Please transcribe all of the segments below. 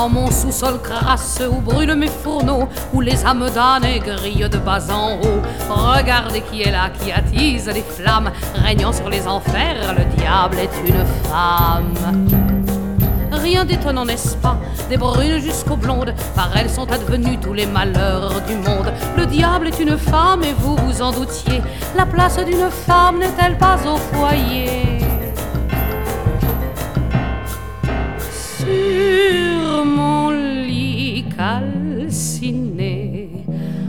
Dans mon sous-sol crasseux où brûlent mes fourneaux, où les âmes damnées grillent de bas en haut. Regardez qui est là, qui attise les flammes, régnant sur les enfers, le diable est une femme. Rien d'étonnant, n'est-ce pas? Des brunes jusqu'aux blondes, par elles sont advenus tous les malheurs du monde. Le diable est une femme et vous vous en doutiez. La place d'une femme n'est-elle pas au foyer? Sur mon lit calciné,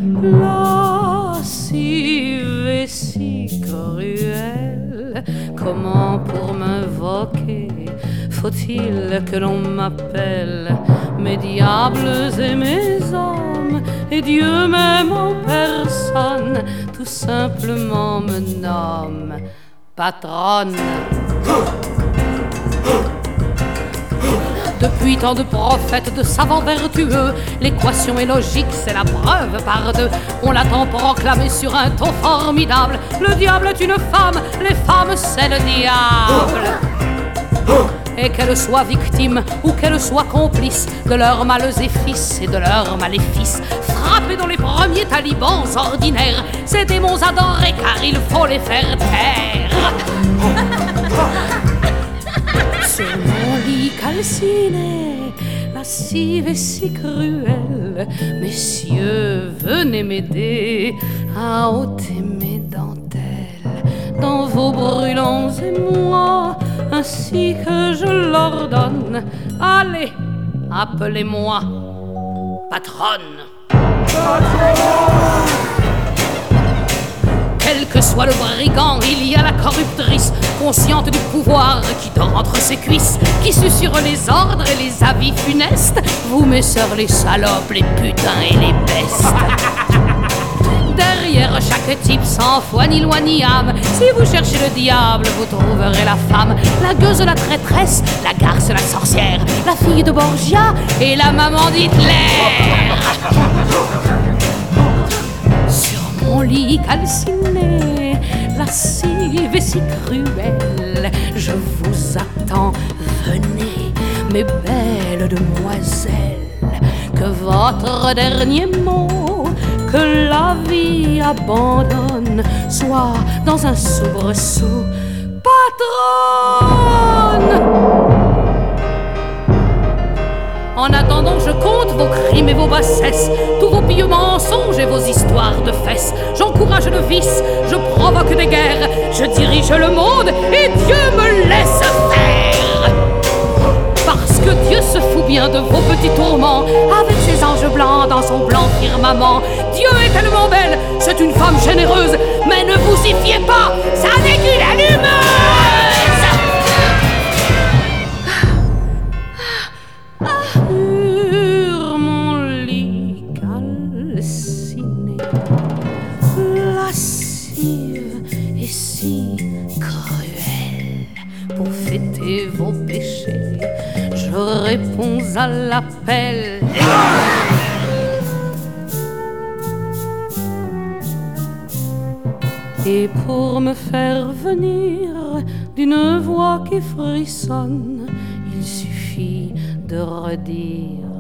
lascive et si cruelle, comment pour m'invoquer faut-il que l'on m'appelle mes diables et mes hommes, et Dieu même en personne tout simplement me nomme patronne. Depuis tant de prophètes, de savants vertueux, l'équation est logique, c'est la preuve par deux. On l'attend proclamée sur un ton formidable. Le diable est une femme, les femmes c'est le diable. Et qu'elles soient victimes ou qu'elles soient complices de leurs maléfices et de leurs maléfices, frappées dans les premiers talibans ordinaires, ces démons adorés car il faut les faire taire. Sur mon lit calciné, lascive et si cruelle, messieurs, venez m'aider à ôter mes dentelles dans vos brûlants émois, ainsi que je l'ordonne. Allez, appelez-moi patronne. Quel que soit le brigand, il y a la corruptrice, consciente du pouvoir qui dort entre ses cuisses, qui susurre les ordres et les avis funestes. Vous, mes sœurs, les salopes, les putains et les bestes. Derrière chaque type sans foi ni loi ni âme, si vous cherchez le diable, vous trouverez la femme. La gueuse, la traîtresse, la garce, la sorcière, la fille de Borgia et la maman d'Hitler. Sur mon lit calciné, lascive et si cruelle, je vous attends, venez, mes belles demoiselles, que votre dernier mot, que la vie abandonne, soit dans un soubresaut patronne. En attendant, je compte vos crimes et vos bassesses, tous vos pieux mensonges et vos histoires de fesses. J'encourage le vice, je provoque des guerres, je dirige le monde et Dieu me laisse faire. Parce que Dieu se fout bien de vos petits tourments, avec ses anges blancs dans son blanc firmament. Dieu est tellement belle, c'est une femme généreuse, mais ne vous y fiez pas, ça n'est qu'une allumeuse. Sur mon lit calciné, lascive et si cruelle, pour fêter vos péchés, je réponds à l'appel. Et pour me faire venir d'une voix qui frissonne, il suffit de redire